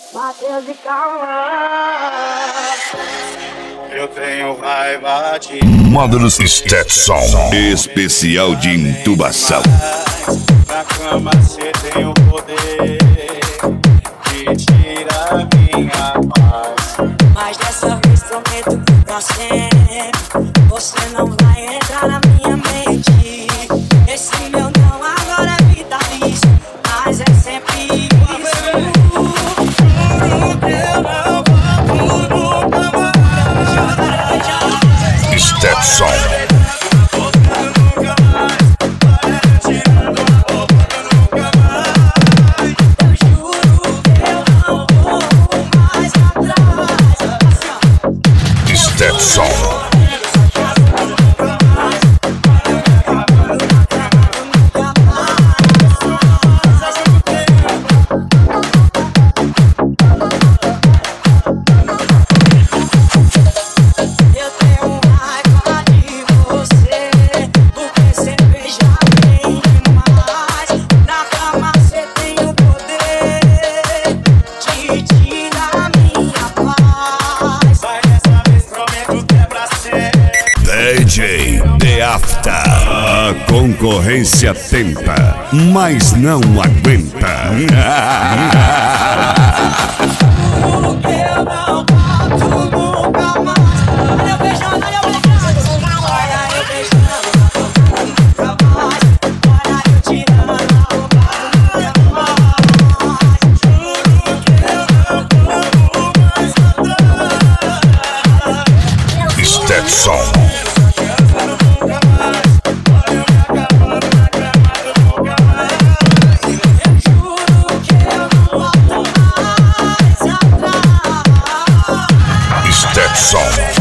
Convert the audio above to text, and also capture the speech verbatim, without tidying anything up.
Matheus e Cauã. Eu tenho raiva de Módulos Stetson, especial de intubação. Na cama cê tem o poder de tirar minha paz. Mas dessa vez prometo pra sempre, você não vai entrar na minha mente. Esse meu não agora é vitalício, mas é sempre isso. Eu não volto nunca mais. Stetson. Stetson. D J The After. A concorrência tenta, mas não aguenta. Eu não volto nunca mais. Olha eu beijando, olha eu beijando. Olha eu beijando, nunca mais. Olha eu tirando a roupa, nunca mais. Juro que eu não vou mais atrás. Stetson. Stetson.